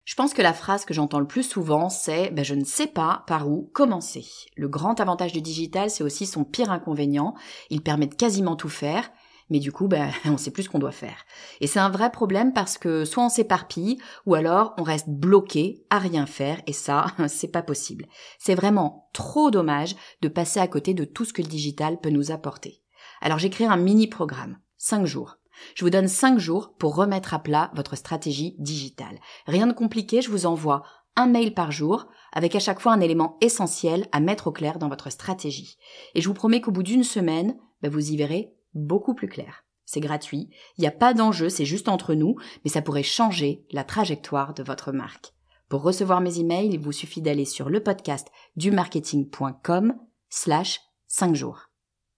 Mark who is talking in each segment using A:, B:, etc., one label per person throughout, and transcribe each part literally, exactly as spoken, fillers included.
A: Je pense que la phrase que j'entends le plus souvent, c'est ben, « je ne sais pas par où commencer ». Le grand avantage du digital, c'est aussi son pire inconvénient. Il permet de quasiment tout faire, mais du coup, ben, on ne sait plus ce qu'on doit faire. Et c'est un vrai problème parce que soit on s'éparpille, ou alors on reste bloqué à rien faire, et ça, c'est pas possible. C'est vraiment trop dommage de passer à côté de tout ce que le digital peut nous apporter. Alors j'ai créé un mini-programme, cinq jours. Je vous donne cinq jours pour remettre à plat votre stratégie digitale. Rien de compliqué, je vous envoie un mail par jour avec à chaque fois un élément essentiel à mettre au clair dans votre stratégie. Et je vous promets qu'au bout d'une semaine, ben vous y verrez beaucoup plus clair. C'est gratuit, il n'y a pas d'enjeu, c'est juste entre nous, mais ça pourrait changer la trajectoire de votre marque. Pour recevoir mes emails, il vous suffit d'aller sur le podcast du marketing point com slash cinq jours.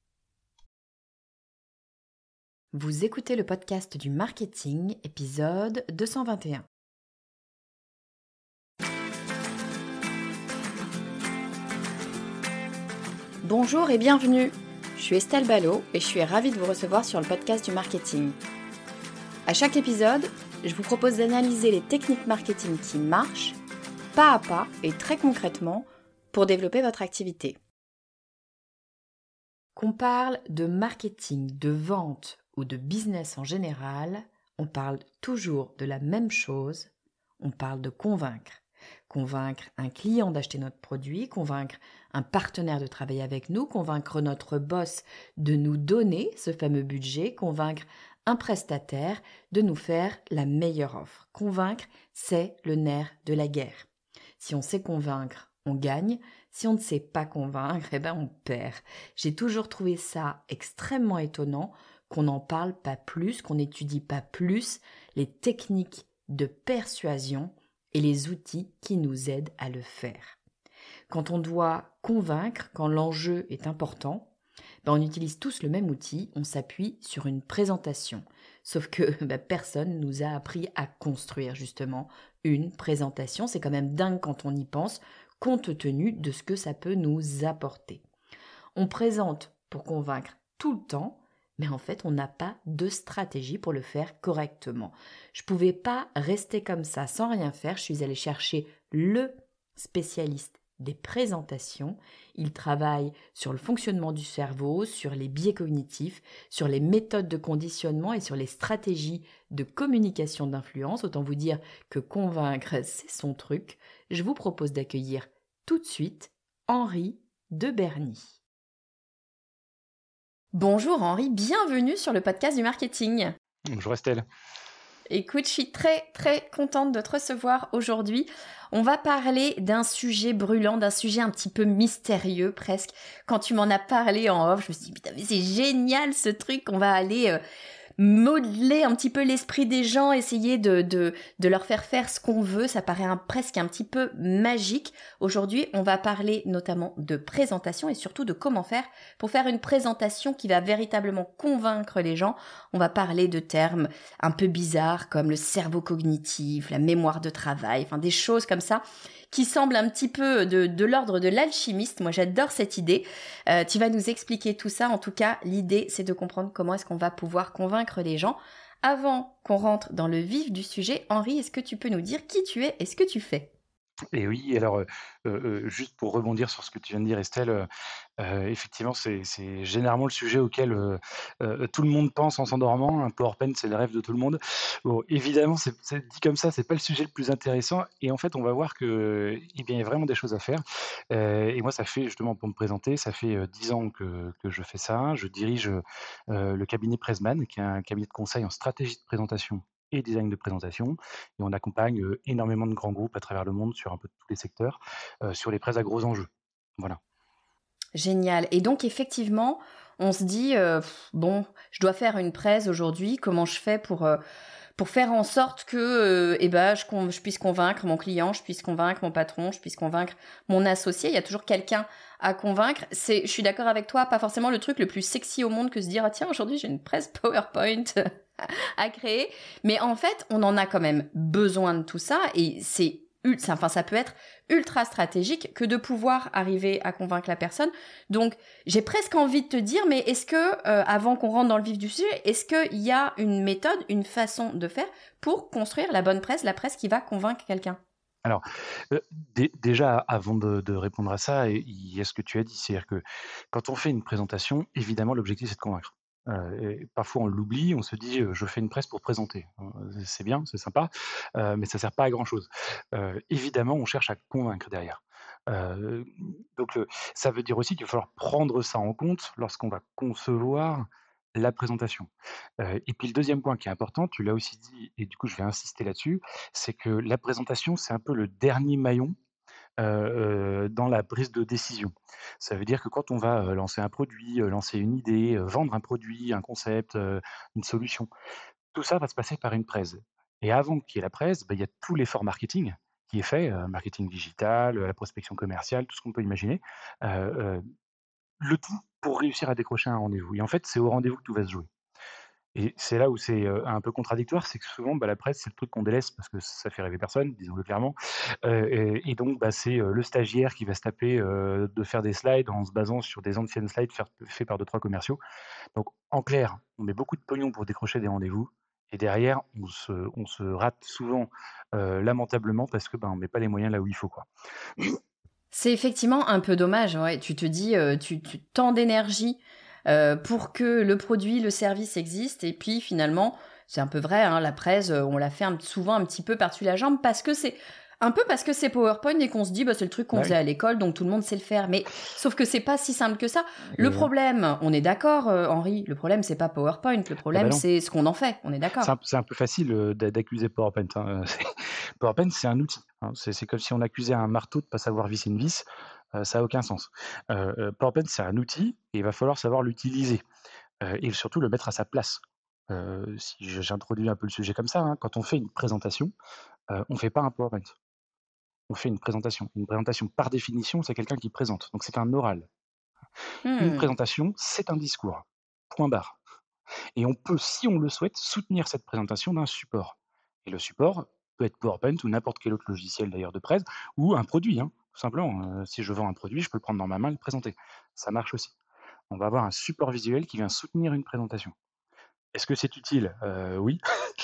A: Vous écoutez le podcast du marketing, épisode deux cent vingt et un. Bonjour et bienvenue. Je suis Estelle Ballot et je suis ravie de vous recevoir sur le podcast du marketing. À chaque épisode, je vous propose d'analyser les techniques marketing qui marchent, pas à pas et très concrètement, pour développer votre activité. Qu'on parle de marketing, de vente ou de business en général, on parle toujours de la même chose, on parle de convaincre. Convaincre un client d'acheter notre produit, convaincre un partenaire de travailler avec nous, convaincre notre boss de nous donner ce fameux budget, convaincre un prestataire de nous faire la meilleure offre. Convaincre, c'est le nerf de la guerre. Si on sait convaincre, on gagne. Si on ne sait pas convaincre, eh ben on perd. J'ai toujours trouvé ça extrêmement étonnant qu'on n'en parle pas plus, qu'on n'étudie pas plus les techniques de persuasion et les outils qui nous aident à le faire. Quand on doit convaincre, quand l'enjeu est important, ben on utilise tous le même outil, on s'appuie sur une présentation. Sauf que ben personne nous a appris à construire justement une présentation. C'est quand même dingue quand on y pense, compte tenu de ce que ça peut nous apporter. On présente pour convaincre tout le temps, mais en fait, on n'a pas de stratégie pour le faire correctement. Je ne pouvais pas rester comme ça sans rien faire. Je suis allée chercher le spécialiste des présentations. Il travaille sur le fonctionnement du cerveau, sur les biais cognitifs, sur les méthodes de conditionnement et sur les stratégies de communication d'influence. Autant vous dire que convaincre, c'est son truc. Je vous propose d'accueillir tout de suite Henri de Berny. Bonjour Henri, bienvenue sur le podcast du marketing.
B: Bonjour Estelle.
A: Écoute, je suis très très contente de te recevoir aujourd'hui. On va parler d'un sujet brûlant, d'un sujet un petit peu mystérieux presque. Quand tu m'en as parlé en off, je me suis dit, putain mais c'est génial ce truc, on va aller euh, modeler un petit peu l'esprit des gens, essayer de, de, de leur faire faire ce qu'on veut. Ça paraît un, presque un petit peu magique. Aujourd'hui, on va parler notamment de présentation et surtout de comment faire pour faire une présentation qui va véritablement convaincre les gens. On va parler de termes un peu bizarres comme le cerveau cognitif, la mémoire de travail, enfin des choses comme ça qui semblent un petit peu de, de l'ordre de l'alchimiste. Moi, j'adore cette idée. Euh, tu vas nous expliquer tout ça. En tout cas, l'idée, c'est de comprendre comment est-ce qu'on va pouvoir convaincre les gens. Avant qu'on rentre dans le vif du sujet, Henri, est-ce que tu peux nous dire qui tu es et ce que tu fais ?
B: Et oui, alors, heu heu, juste pour rebondir sur ce que tu viens de dire Estelle, heu heu, effectivement, c'est c'est généralement le sujet auquel, heu heu, tout le monde pense en s'endormant. Un PowerPoint, c'est le rêve de tout le monde. Bon, évidemment, c'est c'est dit comme ça, c'est pas le sujet le plus intéressant et en fait, on va voir que, eh bien, il y a vraiment des choses à faire. Heu et moi, ça fait justement pour me présenter, ça fait, heu, dix ans que que je fais ça. Je dirige, heu le cabinet Pressman, qui est un cabinet de conseil en stratégie de présentation et design de présentation. Et on accompagne euh, énormément de grands groupes à travers le monde sur un peu tous les secteurs, euh, sur les prêts à gros enjeux. Voilà.
A: Génial. Et donc, effectivement, on se dit, euh, bon, je dois faire une presse aujourd'hui, comment je fais pour, euh, pour faire en sorte que euh, eh ben, je, je puisse convaincre mon client, je puisse convaincre mon patron, je puisse convaincre mon associé. Il y a toujours quelqu'un à convaincre. C'est, je suis d'accord avec toi, pas forcément le truc le plus sexy au monde que se dire, ah, tiens, aujourd'hui, j'ai une presse PowerPoint à créer. Mais en fait, on en a quand même besoin de tout ça et c'est enfin, ça peut être ultra stratégique que de pouvoir arriver à convaincre la personne. Donc, j'ai presque envie de te dire, mais est-ce que, euh, avant qu'on rentre dans le vif du sujet, est-ce qu'il y a une méthode, une façon de faire pour construire la bonne presse, la presse qui va convaincre quelqu'un ?
B: Alors, euh, dé- déjà, avant de, de répondre à ça, il y a ce que tu as dit, c'est-à-dire que quand on fait une présentation, évidemment, l'objectif, c'est de convaincre. Euh, et parfois, on l'oublie, on se dit, euh, je fais une presse pour présenter. Euh, C'est bien, c'est sympa, euh, mais ça sert pas à grand-chose. Euh, évidemment, on cherche à convaincre derrière. Euh, donc, euh, ça veut dire aussi qu'il va falloir prendre ça en compte lorsqu'on va concevoir la présentation. Euh, et puis le deuxième point qui est important, tu l'as aussi dit, et du coup je vais insister là-dessus, c'est que la présentation, c'est un peu le dernier maillon euh, euh, dans la prise de décision. Ça veut dire que quand on va euh, lancer un produit, euh, lancer une idée, euh, vendre un produit, un concept, euh, une solution, tout ça va se passer par une presse. Et avant qu'il y ait la presse, bah, il y a tout l'effort marketing qui est fait, euh, marketing digital, euh, la prospection commerciale, tout ce qu'on peut imaginer, euh, euh, le tout pour réussir à décrocher un rendez-vous. Et en fait, c'est au rendez-vous que tout va se jouer. Et c'est là où c'est, heu, un peu contradictoire, c'est que souvent, bah, la presse, c'est le truc qu'on délaisse parce que ça fait rêver personne, disons-le clairement. Heu et et donc, bah, c'est, heu, le stagiaire qui va se taper, heu, de faire des slides en se basant sur des anciennes slides faire faits par deux trois commerciaux. Donc en clair, on met beaucoup de pognon pour décrocher des rendez-vous et derrière, on se on se rate souvent, heu, lamentablement parce que, ben, on met pas les moyens là où il faut, quoi.
A: C'est effectivement un peu dommage, ouais. Tu te dis, euh, tu, tu tant d'énergie euh, pour que le produit, le service existe, et puis finalement, c'est un peu vrai, hein, la presse, euh, on la fait un- souvent un petit peu par-dessus la jambe parce que c'est un peu parce que c'est PowerPoint et qu'on se dit, bah, c'est le truc qu'on
B: Bah
A: faisait
B: oui,
A: à l'école, donc tout le monde sait le faire. Mais sauf que c'est pas si simple que ça. Le
B: et heu,
A: problème, on est d'accord, euh, Henri, le problème c'est pas PowerPoint, le
B: ah bah
A: problème
B: non.
A: c'est ce qu'on en fait. On est
B: C'est un
A: d'accord.
B: c'est un peu facile, heu, d'a d'accuser PowerPoint, hein, heu, c'est PowerPoint, c'est un outil, hein. C'est c'est comme si on accusait un marteau de pas savoir visser une vis, heu, ça a aucun sens. Heu heu, PowerPoint, c'est un outil et il va falloir savoir l'utiliser, heu et surtout le mettre à sa place. Heu, si je j'introduis un peu le sujet comme ça, hein, quand on fait une présentation, heu, on fait pas un PowerPoint, on fait une présentation. Une présentation, par définition, c'est quelqu'un qui présente, donc c'est un oral. Une
A: Hmm.
B: présentation, c'est un discours, point barre. Et on peut, si on le souhaite, soutenir cette présentation d'un support. Et le support peut être PowerPoint ou n'importe quel autre logiciel d'ailleurs de presse, ou un produit, hein, tout simplement. Euh, si je vends un produit, je peux le prendre dans ma main et le présenter. Ça marche aussi. On va avoir un support visuel qui vient soutenir une présentation. Est-ce que c'est utile? Euh, Oui.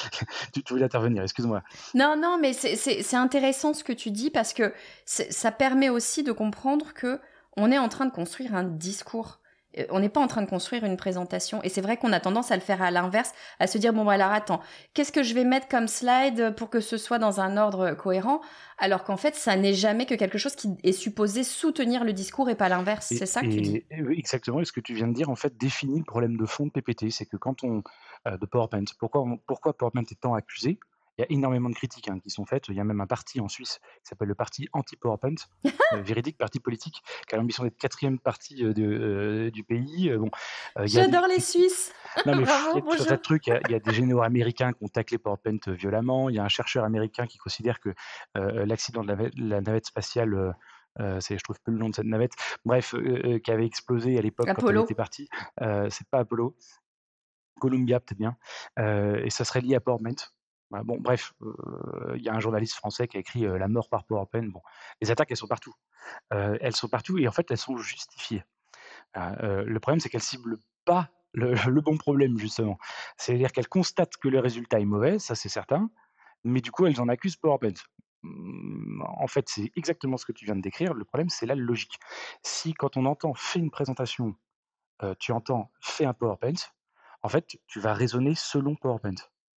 B: tu, tu voulais intervenir, excuse-moi.
A: Non, non, mais c'est c'est- c'est intéressant ce que tu dis parce que c'est- ça permet aussi de comprendre que on est en train de construire un discours. Euh, On n'est pas en train de construire une présentation. Et c'est vrai qu'on a tendance à le faire à l'inverse, à se dire, bon, bah, alors attends, qu'est-ce que je vais mettre comme slide pour que ce soit dans un ordre cohérent? Alors qu'en fait, ça n'est jamais que quelque chose qui est supposé soutenir le discours et pas l'inverse. C'est
B: Et,
A: ça que tu dis.
B: et- et oui, exactement, et ce que tu viens de dire, en fait, définit le problème de fond de P P T. C'est que quand on. Euh, de PowerPoint, pourquoi, on- pourquoi PowerPoint est tant accusé? Il y a énormément de critiques hein, qui sont faites. Il y a même un parti en Suisse qui s'appelle le parti anti-PowerPoint, euh, véridique parti politique, qui a l'ambition d'être quatrième parti euh, de, euh, du pays. Euh, bon, euh, il y a des
A: J'adore les
B: critiques.
A: Suisses.
B: Non, mais pff, il y
A: Bravo,
B: a tout un tas
A: bonjour.
B: de trucs. Il y a, il y a des généraux américains qui ont taclé PowerPoint euh, violemment. Il y a un chercheur américain qui considère que euh, l'accident de la, navette- la navette spatiale, euh, euh, c'est, je trouve plus le nom de cette navette, bref, euh, euh, qui avait explosé à l'époque quand elle
A: Apollo.
B: était partie. Euh, c'est pas Apollo, Columbia peut-être bien. Euh, et ça serait lié à PowerPoint. Voilà, bon, bref, euh, il y a un journaliste français qui a écrit euh, La mort par PowerPoint. Bon, les attaques, elles sont partout. Euh, elles sont partout et en fait, elles sont justifiées. Ah, heu, le problème, c'est qu'elle cible pas le le bon problème justement. C'est-à-dire qu'elle constate que le résultat est mauvais, ça c'est certain, mais du coup, elles en accusent PowerPoint. Mmh, en fait, c'est exactement ce que tu viens de décrire. Le problème, c'est la logique. Si quand on entend: «Fais une présentation», heu, tu entends: «Fais un PowerPoint», en fait, tu vas raisonner selon PowerPoint.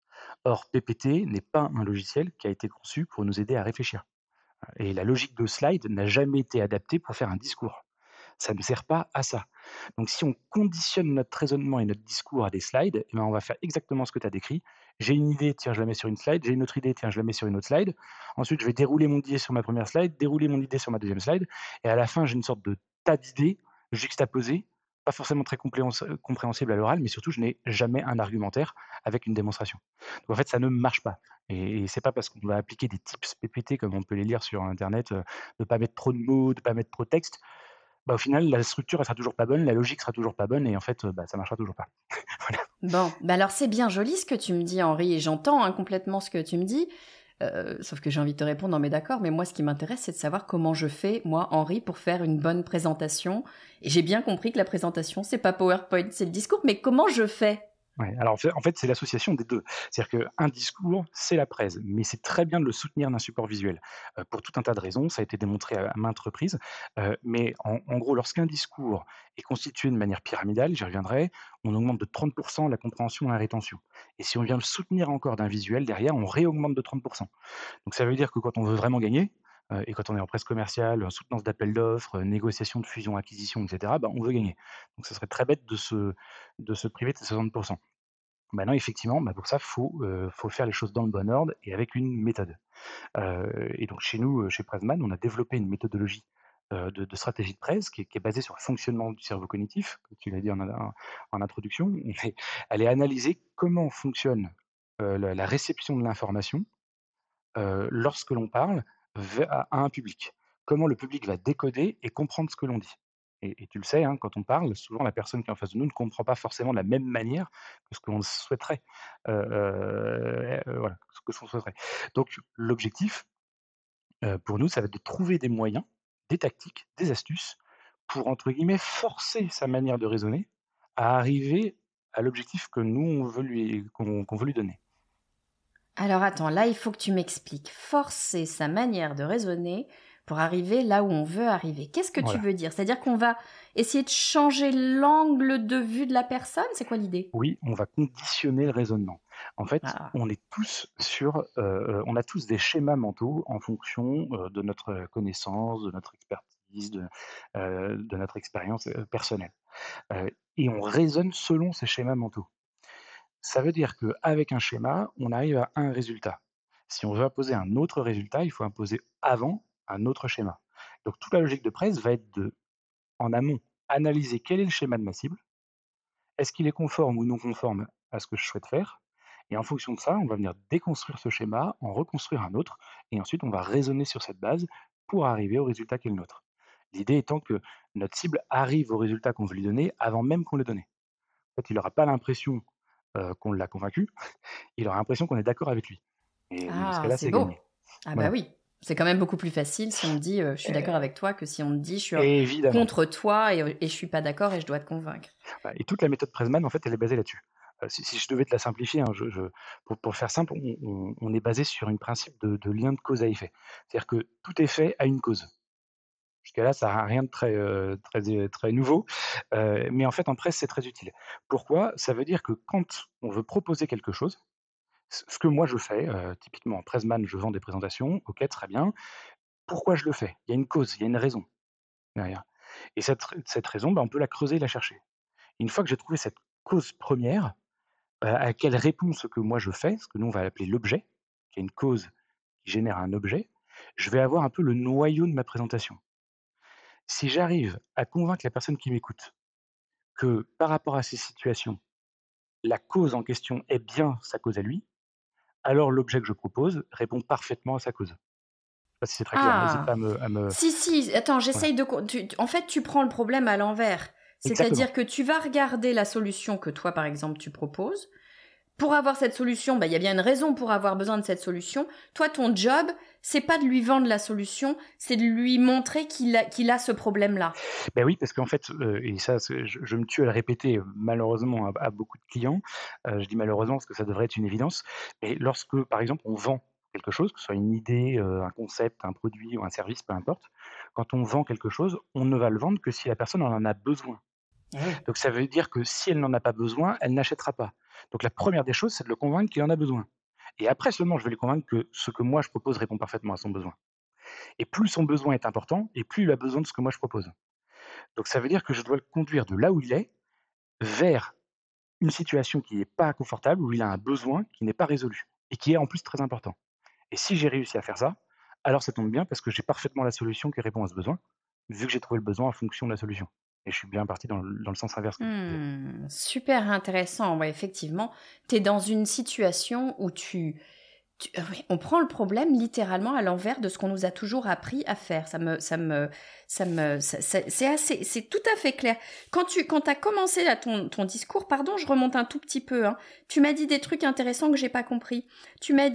B: Or, P P T n'est pas un logiciel qui a été conçu pour nous aider à réfléchir et la logique de slide n'a jamais été adaptée pour faire un discours. Ça ne sert pas à ça. Donc si on conditionne notre raisonnement et notre discours à des slides, eh ben, on va faire exactement ce que tu as décrit. J'ai une idée, tiens, je la mets sur une slide. J'ai une autre idée, tiens, je la mets sur une autre slide. Ensuite, je vais dérouler mon idée sur ma première slide, dérouler mon idée sur ma deuxième slide. Et à la fin, j'ai une sorte de tas d'idées juxtaposées, pas forcément très compléhens- compréhensibles à l'oral, mais surtout, je n'ai jamais un argumentaire avec une démonstration. Donc en fait, ça ne marche pas. Et, et c'est pas parce qu'on va appliquer des tips P P T comme on peut les lire sur Internet, euh, de ne pas mettre trop de mots, de ne pas mettre trop de texte, bah, au final, la structure, elle sera toujours pas bonne, la logique sera toujours pas bonne et en fait, heu, bah, ça marchera toujours pas. Voilà.
A: Bon, bah alors c'est bien joli ce que tu me dis, Henri, et j'entends hein, complètement ce que tu me dis. Euh, sauf que j'ai envie de te répondre, non mais d'accord, mais moi ce qui m'intéresse c'est de savoir comment je fais, moi Henri, pour faire une bonne présentation. Et j'ai bien compris que la présentation c'est pas PowerPoint, c'est le discours, mais comment je fais?
B: Ouais, alors en fait, en fait, c'est l'association des deux. C'est-à-dire qu'un discours, c'est la presse, mais c'est très bien de le soutenir d'un support visuel, heu, pour tout un tas de raisons. Ça a été démontré à à maintes reprises, heu, mais en en gros, lorsqu'un discours est constitué de manière pyramidale, j'y reviendrai, on augmente de trente la compréhension et la rétention. Et si on vient le soutenir encore d'un visuel derrière, on réaugmente de trente. Donc ça veut dire que quand on veut vraiment gagner, heu, et quand on est en presse commerciale, en soutenance d'appels d'offres, heu, négociation de fusion-acquisition et cetera, bah, on veut gagner. Donc ce serait très bête de se de se priver de ces soixante. Maintenant effectivement, bah, pour ça, faut, heu, faut faire les choses dans le bon ordre et avec une méthode. Heu et donc chez nous, heu, chez Pressman, on a développé une méthodologie, heu, de de stratégie de presse qui est qui est basée sur le fonctionnement du cerveau cognitif, comme tu l'as dit en in en introduction. Mais elle est analyser comment fonctionne, heu, la la réception de l'information, heu, lorsque l'on parle ve à à un public. Comment le public va décoder et comprendre ce que l'on dit. Et et tu le sais, hein, quand on parle, souvent la personne qui est en face de nous ne comprend pas forcément de la même manière que ce que l'on souhaiterait, heu heu heu, voilà, ce que l'on souhaiterait. Donc l'objectif, heu, pour nous, ça va être de trouver des moyens, des tactiques, des astuces pour, entre guillemets, «forcer» sa manière de raisonner à arriver à l'objectif que nous on veut lui qu'on qu'on veut lui donner.
A: Alors attends, là il faut que tu m'expliques. Forcer sa manière de raisonner pour arriver là où on veut arriver. Qu'est-ce que tu
B: Voilà.
A: veux dire? C'est-à-dire qu'on va essayer de changer l'angle de vue de la personne? C'est quoi l'idée?
B: Oui, on va conditionner le raisonnement. En fait,
A: Ah.
B: on est tous sur, heu heu, on a tous des schémas mentaux en fonction, heu, de notre connaissance, de notre expertise, de, heu, de notre expérience, heu, personnelle, heu et on raisonne selon ces schémas mentaux. Ça veut dire qu'avec un schéma, on arrive à un résultat. Si on veut imposer un autre résultat, il faut imposer avant un autre schéma. Donc toute la logique de presse va être de, en amont, analyser quel est le schéma de ma cible. Est-ce qu'il est conforme ou non conforme à ce que je souhaite faire? Et en fonction de ça, on va venir déconstruire ce schéma, en reconstruire un autre, et ensuite on va raisonner sur cette base pour arriver au résultat qui est le nôtre. L'idée étant que notre cible arrive au résultat qu'on veut lui donner avant même qu'on l'ait donné. En fait, il n'aura pas l'impression euh, qu'on l'a convaincu, il aura l'impression qu'on est d'accord avec lui. Et dans ce
A: Ah,
B: cas-là,
A: c'est
B: c'est
A: beau.
B: gagné.
A: Ah bah
B: Voilà.
A: oui. C'est quand même beaucoup plus facile si on te dit, heu, «Je suis d'accord avec toi» que si on te dit: «Je suis, heu,
B: Évidemment.
A: contre toi et et je suis pas d'accord et je dois te convaincre».
B: Bah, et toute la méthode Pressman, en fait, elle est basée là-dessus. Heu, si si je devais te la simplifier, hein, je je pour pour faire simple, on on on est basé sur un principe de de lien de cause à effet. C'est-à-dire que tout effet a une cause. Jusqu'à là, ça a rien de très, heu, très é très nouveau, heu, mais en fait, en presse, c'est très utile. Pourquoi? Ça veut dire que quand on veut proposer quelque chose, ce ce que moi je fais, heu, typiquement en Pressman, je vends des présentations, OK, très bien. Pourquoi je le fais? Il y a une cause, il y a une raison derrière, et cette cette raison, bah, on peut la creuser et la chercher. Une fois que j'ai trouvé cette cause première, Heu, à quelle réponse ce que moi je fais, ce que nous on va appeler l'objet, qui est une cause qui génère un objet, je vais avoir un peu le noyau de ma présentation. Si j'arrive à convaincre la personne qui m'écoute que par rapport à ces situations, la cause en question est bien sa cause à lui, alors l'objet que je propose répond parfaitement à sa cause. Je sais pas si c'est très clair, hein, hésite
A: Ah!
B: pas à me à me
A: Si, si, attends,
B: voilà.
A: j'essaye de co tu en fait, tu prends le problème à l'envers.
B: Exactement.
A: C'est-à-dire que tu vas regarder la solution que toi, par exemple, tu proposes. Pour avoir cette solution, bah, il y a bien une raison pour avoir besoin de cette solution. Toi, ton job, c'est pas de lui vendre la solution, c'est de lui montrer qu'il a qu'il a ce problème-là.
B: Ben oui, parce qu'en fait, heu et ça, c'est je je me tue à le répéter, heu, malheureusement à à beaucoup de clients. Heu, je dis malheureusement parce que ça devrait être une évidence. Mais lorsque, par exemple, on vend quelque chose, que ce soit une idée, heu, un concept, un produit ou un service, peu importe. Quand on vend quelque chose, on ne va le vendre que si la personne en a besoin.
A: Eh oui.
B: Donc ça veut dire que si elle n'en a pas besoin, elle n'achètera pas. Donc la première des choses, c'est de le convaincre qu'il en a besoin. Et après seulement, je vais lui convaincre que ce que moi je propose répond parfaitement à son besoin. Et plus son besoin est important, et plus il a besoin de ce que moi je propose. Donc ça veut dire que je dois le conduire de là où il est, vers une situation qui n'est pas confortable, où il a un besoin qui n'est pas résolu et qui est en plus très important. Et si j'ai réussi à faire ça, alors ça tombe bien parce que j'ai parfaitement la solution qui répond à ce besoin, vu que j'ai trouvé le besoin en fonction de la solution. Et je suis bien parti dans le dans le sens inverse, comme tu disais.
A: Mmh, super intéressant. Ouais, effectivement, tu es dans une situation où tu tu heu, oui, on prend le problème littéralement à l'envers de ce qu'on nous a toujours appris à faire. Ça me ça me ça me ça ça c'est assez c'est tout à fait clair. Quand tu quand tu as commencé là ton ton discours, pardon, je remonte un tout petit peu, hein. Tu m'as dit des trucs intéressants que j'ai pas compris. Tu m'as dit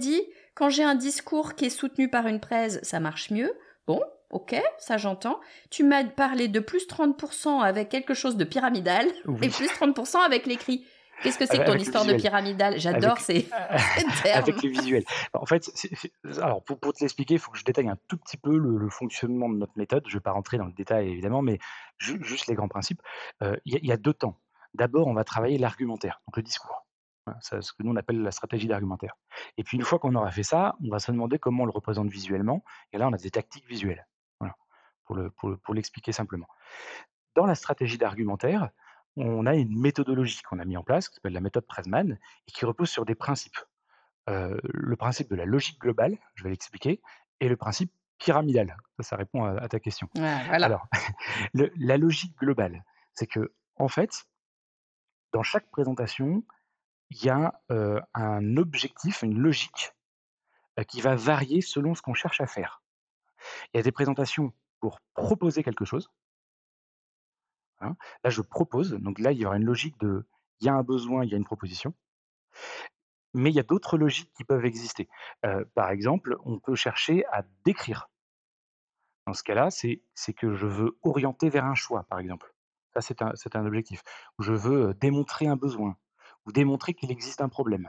A: Quand j'ai un discours qui est soutenu par une presse, ça marche mieux. Bon, ok, ça j'entends. Tu m'as parlé de plus trente pour cent avec quelque chose de pyramidal et
B: Oui,
A: plus trente pour cent avec l'écrit. Qu'est-ce que c'est que ton
B: avec le
A: histoire de
B: visuel,
A: pyramidal? J'adore
B: avec
A: ces, ces termes.
B: avec le visuel. Bah, en fait, c'est c'est alors pour pour te l'expliquer, il faut que je détaille un tout petit peu le le fonctionnement de notre méthode. Je ne vais pas rentrer dans le détail évidemment, mais ju juste les grands principes. Heu, il y a il y a deux temps. D'abord, on va travailler l'argumentaire, donc le discours. Voilà, c'est ce que nous on appelle la stratégie d'argumentaire. Et puis une fois qu'on aura fait ça, on va se demander comment on le représente visuellement et là, on a des tactiques visuelles. Voilà, pour le pour le pour l'expliquer simplement. Dans la stratégie d'argumentaire, on a une méthodologie qu'on a mis en place, qui s'appelle la méthode Pressman et qui repose sur des principes. Heu, le principe de la logique globale, je vais l'expliquer, et le principe pyramidal. Ça, ça répond à à ta question.
A: Ah, voilà.
B: Alors, le la logique globale, c'est que en fait, dans chaque présentation, il y a, heu, un objectif, une logique, heu, qui va varier selon ce qu'on cherche à faire. Il y a des présentations pour proposer quelque chose, hein. Là, je propose, donc là, il y aura une logique de il y a un besoin, il y a une proposition. Mais il y a d'autres logiques qui peuvent exister. Heu, par exemple, on peut chercher à décrire. Dans ce cas-là, c'est c'est que je veux orienter vers un choix, par exemple. Ça, c'est un c'est un objectif. Ou je veux, heu, démontrer un besoin ou démontrer qu'il existe un problème.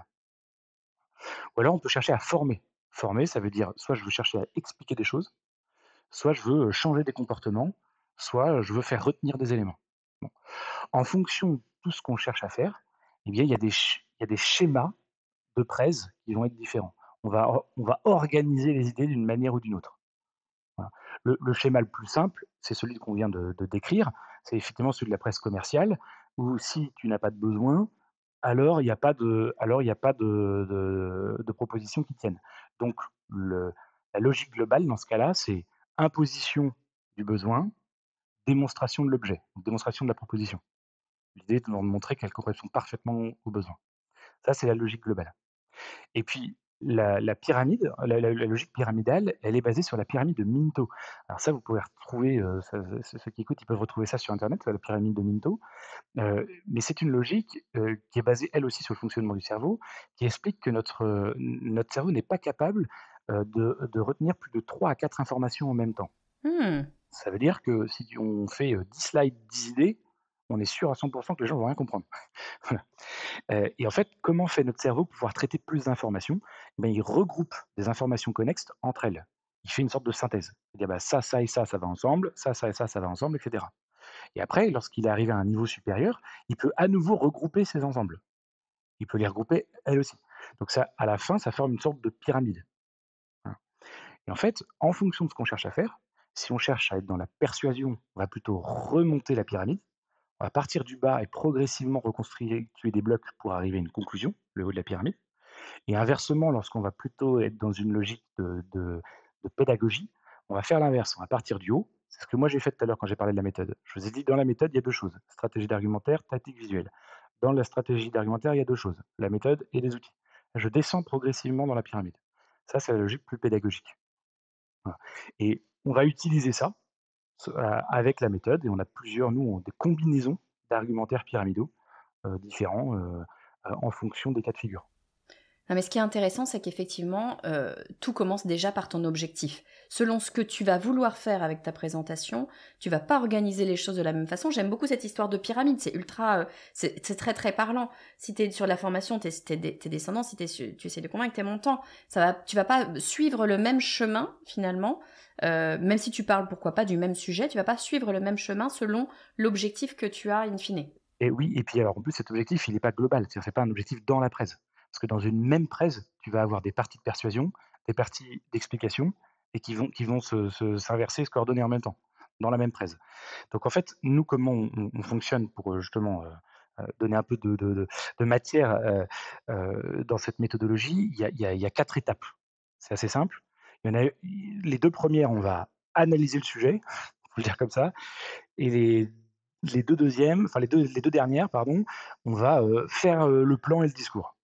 B: Ou alors on peut chercher à former. Former, ça veut dire soit je veux chercher à expliquer des choses, soit je veux, heu, changer des comportements, soit, heu, je veux faire retenir des éléments. Bon. En fonction de tout ce qu'on cherche à faire, eh bien, il y a des sch il y a des schémas de presse qui vont être différents. On va or on va organiser les idées d'une manière ou d'une autre. Voilà. Le le schéma le plus simple, c'est celui qu'on vient de de décrire. C'est effectivement celui de la presse commerciale où si tu n'as pas de besoin, alors il y a pas de alors il y a pas de de de propositions qui tiennent. Donc le la logique globale dans ce cas-là, c'est imposition du besoin, démonstration de l'objet, donc démonstration de la proposition. L'idée étant de montrer qu'elle correspond parfaitement aux besoins. Ça, c'est la logique globale. Et puis la la pyramide, la la la logique pyramidale, elle est basée sur la pyramide de Minto. Alors ça, vous pouvez retrouver, heu, ça ceux ceux qui écoutent, ils peuvent retrouver ça sur internet, la pyramide de Minto. Heu, mais c'est une logique, heu, qui est basée elle aussi sur le fonctionnement du cerveau, qui explique que notre, heu, notre cerveau n'est pas capable, heu, de de retenir plus de trois à quatre informations en même temps.
A: Hmm.
B: Ça veut dire que si on fait, heu, dix slides, dix idées, on est sûr à cent pour cent que les gens vont rien comprendre. Voilà. Heu et en fait, comment fait notre cerveau pour pouvoir traiter plus d'informations? Ben, il regroupe des informations connexes entre elles. Il fait une sorte de synthèse. Il dit: «Ah bah, ça, ça et ça, ça va ensemble, ça, ça et ça, ça va ensemble» et cetera. Et après, lorsqu'il est arrivé à un niveau supérieur, il peut à nouveau regrouper ces ensembles. Il peut les regrouper elles aussi. Donc ça, à la fin, ça forme une sorte de pyramide, hein. Et en fait, en fonction de ce qu'on cherche à faire, si on cherche à être dans la persuasion, on va plutôt remonter la pyramide. On va partir du bas et progressivement reconstituer des blocs pour arriver à une conclusion, le haut de la pyramide. Et inversement, lorsqu'on va plutôt être dans une logique de de de pédagogie, on va faire l'inverse. On va partir du haut. C'est ce que moi j'ai fait tout à l'heure quand j'ai parlé de la méthode. Je vous ai dit dans la méthode, il y a deux choses: stratégie d'argumentaire, tactique visuelle. Dans la stratégie d'argumentaire, il y a deux choses: la méthode et les outils. Je descends progressivement dans la pyramide. Ça, c'est la logique plus pédagogique. Voilà. Et on va utiliser ça ce a avec la méthode et on a plusieurs nous, on des combinaisons d'argumentaires pyramidaux, heu, différents, heu heu, en fonction des cas de figure.
A: Non, mais ce qui est intéressant, c'est qu'effectivement, heu, tout commence déjà par ton objectif. Selon ce que tu vas vouloir faire avec ta présentation, tu vas pas organiser les choses de la même façon. J'aime beaucoup cette histoire de pyramide, c'est ultra, heu, c'est c'est très, très parlant. Si tu es sur la formation, tu es tu es tu es descendant, si tu su tu essaies de convaincre, tu es montant. Ça va tu vas pas suivre le même chemin finalement, heu, même si tu parles, pourquoi pas, du même sujet, tu vas pas suivre le même chemin selon l'objectif que tu as in fine.
B: Et oui, et puis alors en plus cet objectif, il est pas global, c'est-à-dire c'est pas un objectif dans la presse. Parce que dans une même presse, tu vas avoir des parties de persuasion, des parties d'explication et qui vont qui vont se se s'inverser, se coordonner en même temps, dans la même presse. Donc en fait, nous comment on on on fonctionne pour, heu, justement, heu heu, donner un peu de de de de matière, heu heu, dans cette méthodologie, il y a il y a il y a quatre étapes. C'est assez simple. Il y en a les deux premières, on va analyser le sujet, faut le dire comme ça, et les les deux deuxièmes, enfin les deux les deux dernières pardon, on va, heu, faire, heu, le plan et le discours.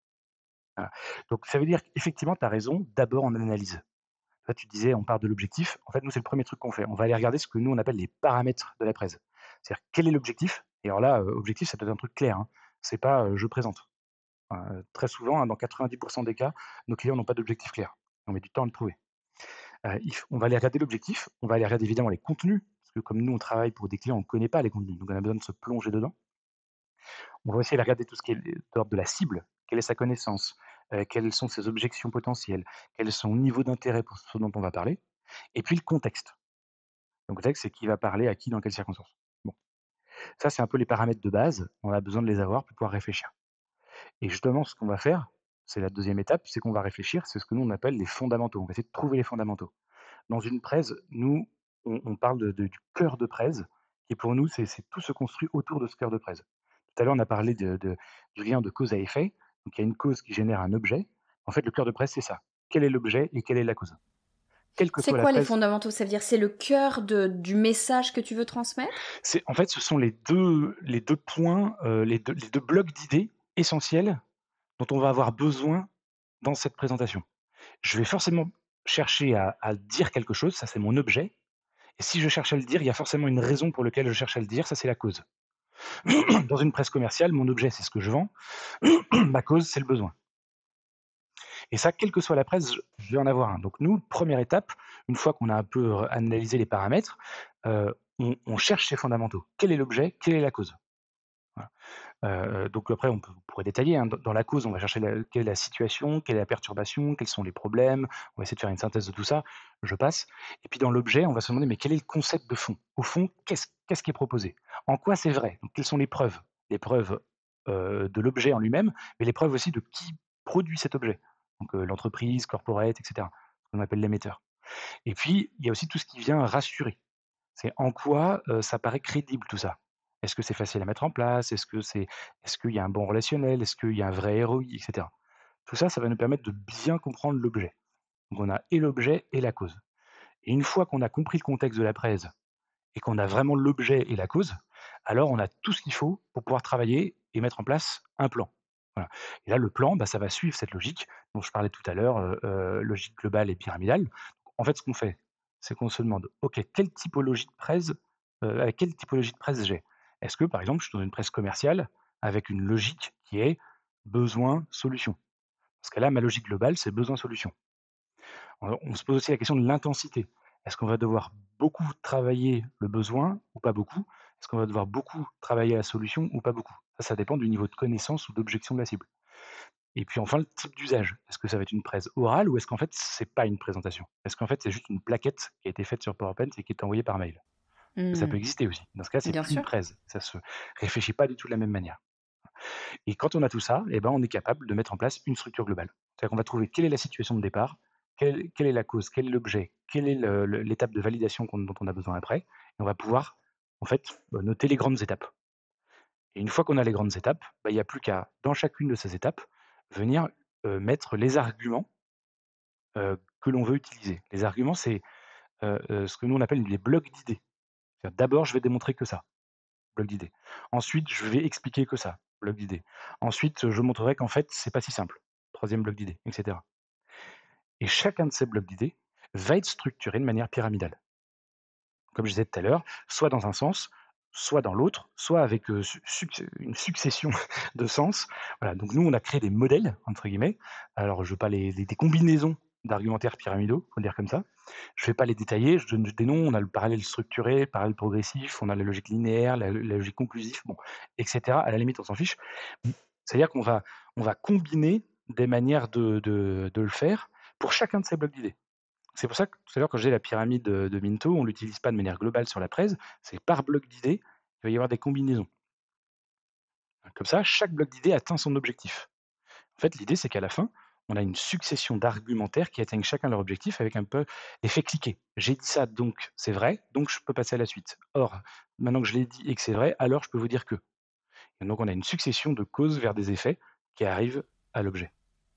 B: Voilà. Donc ça veut dire qu'effectivement tu as raison, d'abord on analyse. Là, tu disais, on part de l'objectif. En fait, nous, c'est le premier truc qu'on fait. On va aller regarder ce que nous, on appelle les paramètres de la presse. C'est-à-dire, quel est l'objectif? Et alors là, heu, objectif, ça doit être un truc clair, hein. C'est pas, heu, je présente. Euh, très souvent, hein, dans quatre-vingt-dix pour cent des cas, nos clients n'ont pas d'objectif clair. On met du temps à le trouver. Euh, il f- on va aller regarder l'objectif, on va aller regarder évidemment les contenus, parce que comme nous, on travaille pour des clients, on ne connaît pas les contenus, donc on a besoin de se plonger dedans. On va aussi aller regarder tout ce qui est de l'ordre de la cible, quelle est sa connaissance, euh, quelles sont ses objections potentielles, quel est son niveau d'intérêt pour ce dont on va parler, et puis le contexte. Donc, le contexte, c'est qui va parler à qui, dans quelles circonstances. Bon, ça, c'est un peu les paramètres de base. On a besoin de les avoir pour pouvoir réfléchir. Et justement, ce qu'on va faire, c'est la deuxième étape, c'est qu'on va réfléchir, c'est ce que nous, on appelle les fondamentaux. On va essayer de trouver les fondamentaux. Dans une presse, nous, on, on parle de, de- du cœur de presse, qui pour nous, c'est c'est tout se construit autour de ce cœur de presse. Tout à l'heure, on a parlé de, de- du lien de cause à effet. Donc, il y a une cause qui génère un objet. En fait, le cœur de presse, c'est ça. Quel est l'objet et quelle est la cause? Quelle que
A: C'est
B: soit la
A: quoi les
B: presse,
A: fondamentaux? Ça veut dire c'est le cœur de, du message que tu veux transmettre?
B: c'est en fait, ce sont les deux, les deux points, euh, les, deux, les deux blocs d'idées essentiels dont on va avoir besoin dans cette présentation. Je vais forcément chercher à, à dire quelque chose, ça c'est mon objet. Et si je cherche à le dire, il y a forcément une raison pour laquelle je cherche à le dire, ça c'est la cause. Dans une presse commerciale, mon objet c'est ce que je vends, ma cause c'est le besoin. Et ça, quelle que soit la presse, je je vais en avoir un. Donc nous, première étape, une fois qu'on a un peu euh, analysé les paramètres, euh, on, on cherche ces fondamentaux. Quel est l'objet? Quelle est la cause? Voilà. Heu, donc après on peut on pourrait détailler, hein. Dans dans la cause, on va chercher la quelle est la situation, quelle est la perturbation, quels sont les problèmes. On va essayer de faire une synthèse de tout ça, je passe. Et puis dans l'objet, on va se demander: «Mais quel est le concept de fond?» Au fond, qu'est-ce qu'est-ce qui est proposé? En quoi c'est vrai? Donc quelles sont les preuves? Les preuves, heu, de l'objet en lui-même, mais les preuves aussi de qui produit cet objet. Donc, heu, l'entreprise, corporate et cetera, ce qu'on appelle l'émetteur. Et puis, il y a aussi tout ce qui vient rassurer. C'est en quoi, heu, ça paraît crédible tout ça? Est-ce que c'est facile à mettre en place? Est-ce que c'est est-ce qu'il y a un bon relationnel? Est-ce qu'il y a un vrai R O I et cetera? Tout ça, ça va nous permettre de bien comprendre l'objet. Donc on a et l'objet et la cause. Et une fois qu'on a compris le contexte de la presse et qu'on a vraiment l'objet et la cause, alors on a tout ce qu'il faut pour pouvoir travailler et mettre en place un plan. Voilà. Et là, le plan, bah, ça va suivre cette logique dont je parlais tout à l'heure, heu heu, logique globale et pyramidale. En fait, ce qu'on fait, c'est qu'on se demande: «OK, quelle typologie de presse, heu, avec quelle typologie de presse j'ai?» Est-ce que, par exemple, je suis dans une presse commerciale avec une logique qui est besoin, solution? Parce que là, ma logique globale, c'est besoin, solution. On on se pose aussi la question de l'intensité. Est-ce qu'on va devoir beaucoup travailler le besoin ou pas beaucoup? Est-ce qu'on va devoir beaucoup travailler la solution ou pas beaucoup? Ça, ça dépend du niveau de connaissance ou d'objection de la cible. Et puis enfin, le type d'usage. Est-ce que ça va être une presse orale ou est-ce qu'en fait, c'est pas une présentation? Est-ce qu'en fait, c'est juste une plaquette qui a été faite sur PowerPoint et qui est envoyée par mail? Ça peut
A: Mmh,
B: exister aussi. Dans ce cas, c'est
A: bien
B: plus une
A: sûr.
B: presse. Ça se réfléchit pas du tout de la même manière. Et quand on a tout ça, eh ben, on est capable de mettre en place une structure globale. C'est-à-dire qu'on va trouver quelle est la situation de départ, quelle, quelle est la cause, quel est l'objet, quelle est le- le- l'étape de validation qu'on- dont on a besoin après. Et on va pouvoir, en fait, bah, noter les grandes étapes. Et une fois qu'on a les grandes étapes, bah, il n'y a plus qu'à, dans chacune de ces étapes, venir euh, mettre les arguments euh, que l'on veut utiliser. Les arguments, c'est euh, euh, ce que nous on appelle les blocs d'idées. C'est-à-dire, d'abord, je vais démontrer que ça, bloc d'idées. Ensuite, je vais expliquer que ça, bloc d'idées. Ensuite, je montrerai qu'en fait, c'est pas si simple. Troisième bloc d'idées, et cetera. Et chacun de ces blocs d'idées va être structuré de manière pyramidale. Comme je disais tout à l'heure, soit dans un sens, soit dans l'autre, soit avec euh, su- suc- une succession de sens. Voilà, donc nous, on a créé des modèles, entre guillemets. Alors, je veux pas les, les- des combinaisons d'argumentaires pyramidaux, on va dire comme ça. Je ne vais pas les détailler, je donne juste des noms. On a le parallèle structuré, le parallèle progressif, on a la logique linéaire, la, la logique conclusive, bon, et cetera. À la limite, on s'en fiche. C'est-à-dire qu'on va, on va combiner des manières de, de, de le faire pour chacun de ces blocs d'idées. C'est pour ça que tout à l'heure, quand j'ai la pyramide de, de Minto, on ne l'utilise pas de manière globale sur la presse, c'est par bloc d'idées, il va y avoir des combinaisons. Comme ça, chaque bloc d'idées atteint son objectif. En fait, l'idée, c'est qu'à la fin, on a une succession d'argumentaires qui atteignent chacun leur objectif avec un peu l'effet cliquet. J'ai dit ça, donc c'est vrai, donc je peux passer à la suite. Or, maintenant que je l'ai dit et que c'est vrai, alors je peux vous dire que. Et donc, on a une succession de causes vers des effets qui arrivent à l'objet.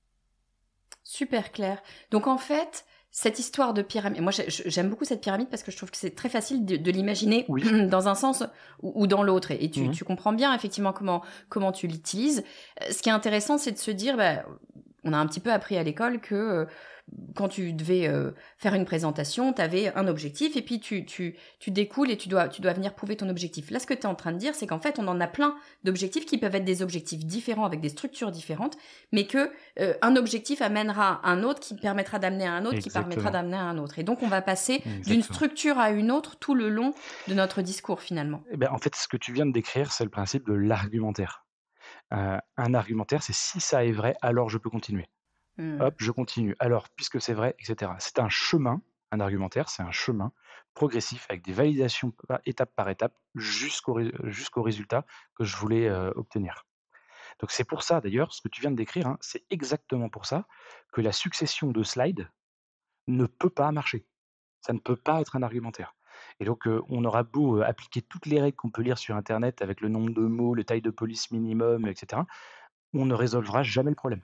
A: Super clair. Donc en fait, cette histoire de pyramide, moi j'ai- j'aime beaucoup cette pyramide parce que je trouve que c'est très facile de, de l'imaginer
B: Oui.
A: dans un sens ou, ou dans l'autre. Et, et tu,
B: Mhm.
A: tu comprends bien effectivement comment, comment tu l'utilises. Euh, Ce qui est intéressant, c'est de se dire, bah, On a un petit peu appris à l'école que euh, quand tu devais euh, faire une présentation, tu avais un objectif et puis tu, tu, tu découles et tu dois, tu dois venir prouver ton objectif. Là, ce que tu es en train de dire, c'est qu'en fait, on en a plein d'objectifs qui peuvent être des objectifs différents avec des structures différentes, mais que euh, un objectif amènera un autre qui permettra d'amener à un autre,
B: Exactement.
A: qui permettra d'amener à un autre. Et donc, on va passer
B: Exactement.
A: d'une structure à une autre tout le long de notre discours, finalement.
B: Eh ben, en fait, ce que tu viens de décrire, c'est le principe de l'argumentaire. Euh, un argumentaire, c'est si ça est vrai, alors je peux continuer.
A: Hmm.
B: Hop, je continue. Alors, puisque c'est vrai, et cetera. C'est un chemin, un argumentaire, c'est un chemin progressif avec des validations pa- étape par étape jusqu'au ré- jusqu'au résultat que je voulais euh, obtenir. Donc c'est pour ça, d'ailleurs, ce que tu viens de décrire, hein, c'est exactement pour ça que la succession de slides ne peut pas marcher. Ça ne peut pas être un argumentaire. Et donc, euh, on aura beau euh, appliquer toutes les règles qu'on peut lire sur Internet avec le nombre de mots, le taille de police minimum, et cetera, on ne résolvera jamais le problème.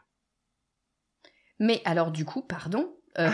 A: Mais alors du coup, pardon, euh,